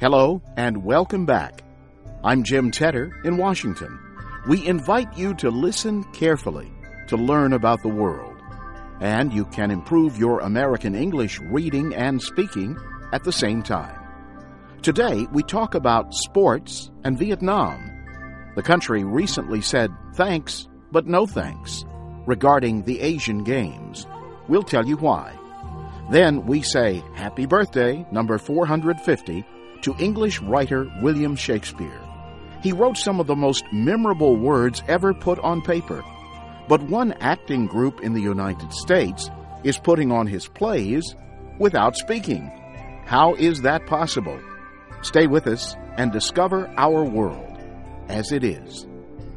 Hello and welcome back. I'm Jim Tedder in Washington. We invite you to listen carefully to learn about the world. And you can improve your American English reading and speaking at the same time. Today, we talk about sports and Vietnam. The country recently said thanks, but no thanks, regarding the Asian Games. We'll tell you why. Then we say happy birthday, number 450, to English writer William Shakespeare. He wrote some of the most memorable words ever put on paper. But one acting group in the United States is putting on his plays without speaking. How is that possible? Stay with us and discover our world as it is.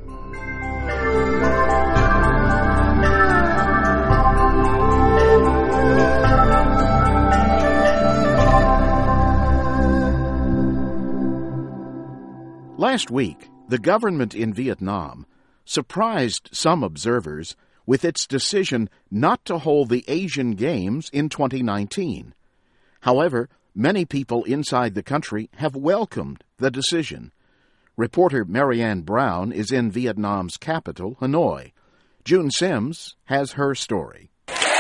Last week, the government in Vietnam surprised some observers with its decision not to hold the Asian Games in 2019. However, many people inside the country have welcomed the decision. Reporter Marianne Brown is in Vietnam's capital, Hanoi. June Sims has her story.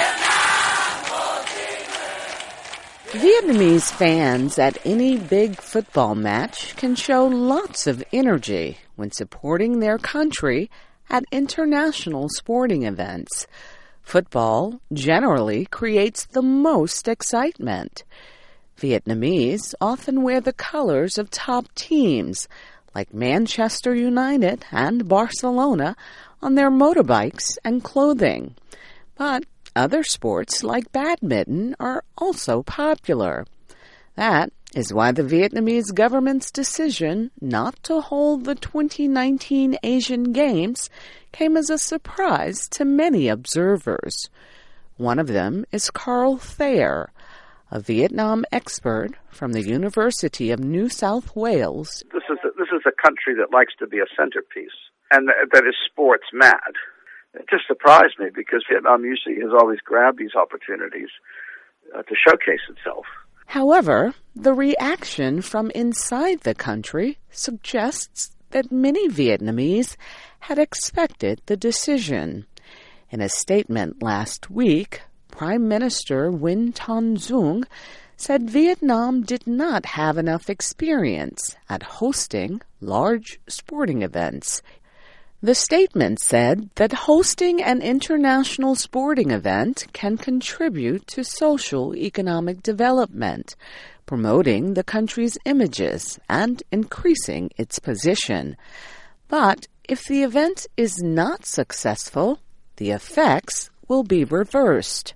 Vietnamese fans at any big football match can show lots of energy when supporting their country at international sporting events. Football generally creates the most excitement. Vietnamese often wear the colors of top teams, like Manchester United and Barcelona, on their motorbikes and clothing. But other sports like badminton are also popular. That is why the Vietnamese government's decision not to hold the 2019 Asian Games came as a surprise to many observers. One of them is Carl Thayer, a Vietnam expert from the University of New South Wales. This is a country that likes to be a centerpiece and that is sports mad. It just surprised me because Vietnam usually has always grabbed these opportunities to showcase itself. However, the reaction from inside the country suggests that many Vietnamese had expected the decision. In a statement last week, Prime Minister Nguyen Thanh Dung said Vietnam did not have enough experience at hosting large sporting events. The statement said that hosting an international sporting event can contribute to social economic development, promoting the country's images and increasing its position. But if the event is not successful, the effects will be reversed.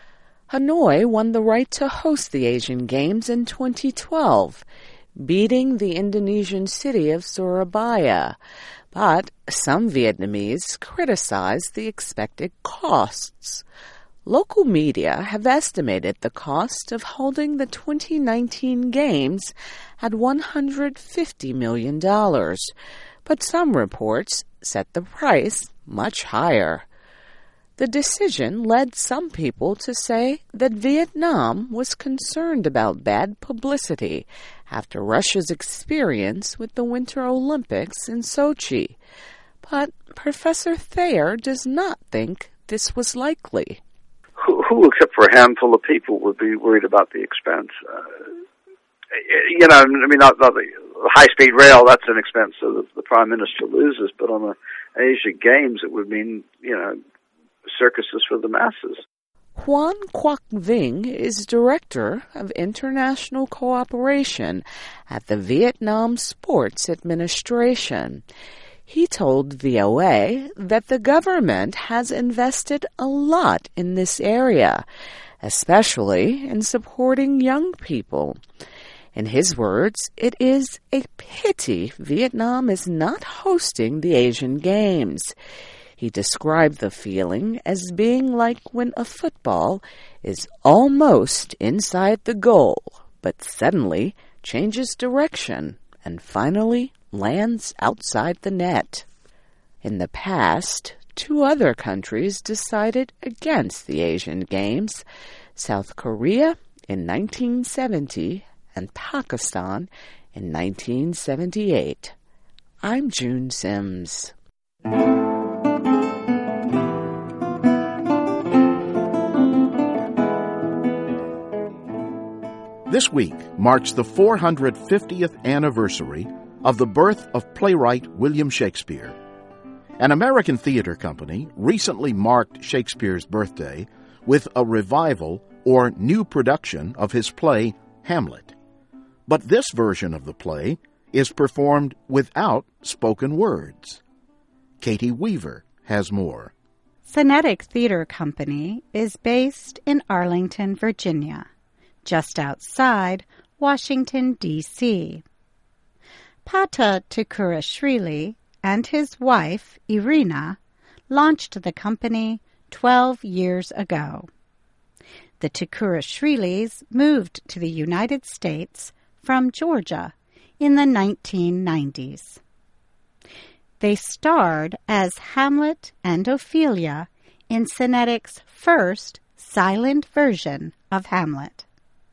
Hanoi won the right to host the Asian Games in 2012, beating the Indonesian city of Surabaya. But some Vietnamese criticize the expected costs. Local media have estimated the cost of holding the 2019 Games at $150 million, but some reports set the price much higher. The decision led some people to say that Vietnam was concerned about bad publicity after Russia's experience with the Winter Olympics in Sochi. But Professor Thayer does not think this was likely. Who except for a handful of people, would be worried about the expense? Not the high-speed rail, that's an expense that the Prime Minister loses, but on the Asian Games, it would mean, circuses for the masses. Juan Quoc Vinh is Director of International Cooperation at the Vietnam Sports Administration. He told VOA that the government has invested a lot in this area, especially in supporting young people. In his words, it is a pity Vietnam is not hosting the Asian Games. He described the feeling as being like when a football is almost inside the goal, but suddenly changes direction and finally lands outside the net. In the past, 2 other countries decided against the Asian Games, South Korea in 1970 and Pakistan in 1978. I'm June Sims. This week marks the 450th anniversary of the birth of playwright William Shakespeare. An American theater company recently marked Shakespeare's birthday with a revival or new production of his play Hamlet. But this version of the play is performed without spoken words. Katie Weaver has more. Cinetic Theater Company is based in Arlington, Virginia, just outside Washington, D.C. Pata Tikurashvili and his wife, Irina, launched the company 12 years ago. The Tikurashvilis moved to the United States from Georgia in the 1990s. They starred as Hamlet and Ophelia in Cinetic's first silent version of Hamlet.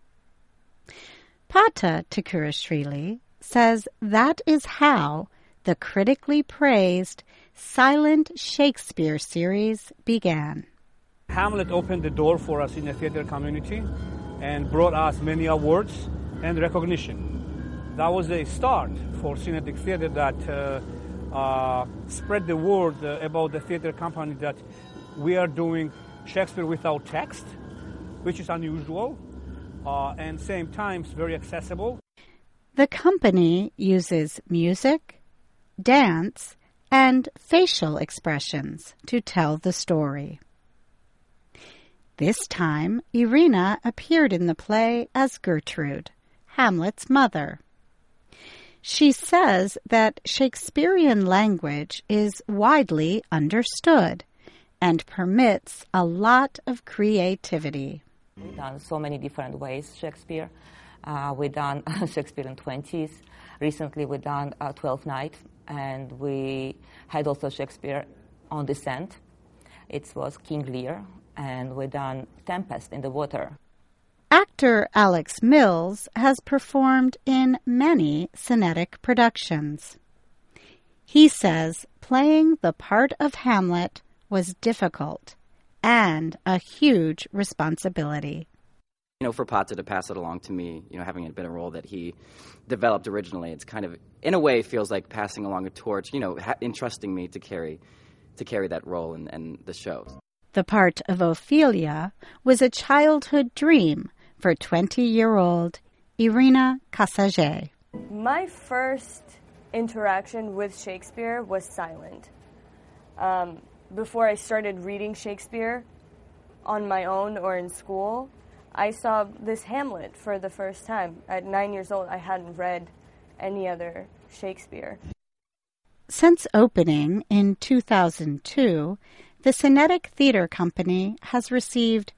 Pata Tikurashvili says that is how the critically praised Silent Shakespeare series began. Hamlet opened the door for us in the theater community and brought us many awards and recognition. That was a start for Cinetic Theater that spread the word about the theater company that we are doing Shakespeare without text, which is unusual. And same times very accessible. The company uses music, dance, and facial expressions to tell the story. This time, Irina appeared in the play as Gertrude, Hamlet's mother. She says that Shakespearean language is widely understood and permits a lot of creativity. We've done so many different ways Shakespeare. We've done Shakespeare in 20s. Recently we've done Twelfth Night, and we had also Shakespeare on Descent. It was King Lear, and we've done Tempest in the Water. Actor Alex Mills has performed in many Cinetic productions. He says playing the part of Hamlet was difficult and a huge responsibility. For Pata to pass it along to me, having it been a role that he developed originally, it's kind of, in a way, feels like passing along a torch, entrusting me to carry that role in the show. The part of Ophelia was a childhood dream for 20-year-old Irina Kasage. My first interaction with Shakespeare was silent. Before I started reading Shakespeare on my own or in school, I saw this Hamlet for the first time. At 9 years old, I hadn't read any other Shakespeare. Since opening in 2002, the Cinetic Theater Company has received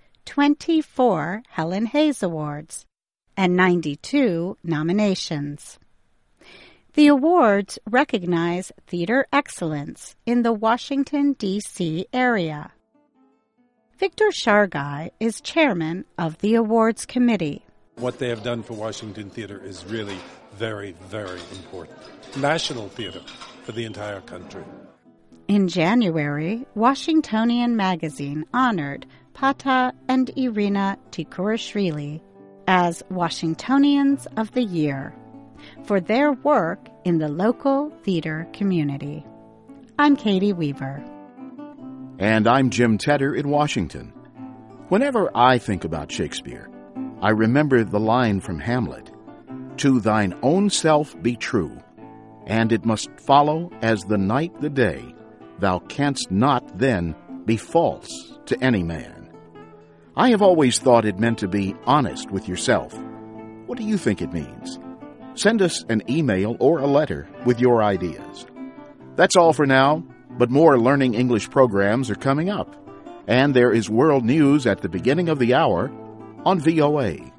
24 Helen Hayes Awards and 92 nominations. The awards recognize theater excellence in the Washington, D.C. area. Victor Shargai is chairman of the awards committee. What they have done for Washington Theater is really very, very important. National theater for the entire country. In January, Washingtonian Magazine honored Pata and Irina Tikurashvili as Washingtonians of the Year for their work in the local theater community. I'm Katie Weaver. And I'm Jim Tedder in Washington. Whenever I think about Shakespeare, I remember the line from Hamlet, "To thine own self be true, and it must follow as the night the day. Thou canst not then be false to any man." I have always thought it meant to be honest with yourself. What do you think it means? Send us an email or a letter with your ideas. That's all for now, but more Learning English programs are coming up. And there is world news at the beginning of the hour on VOA.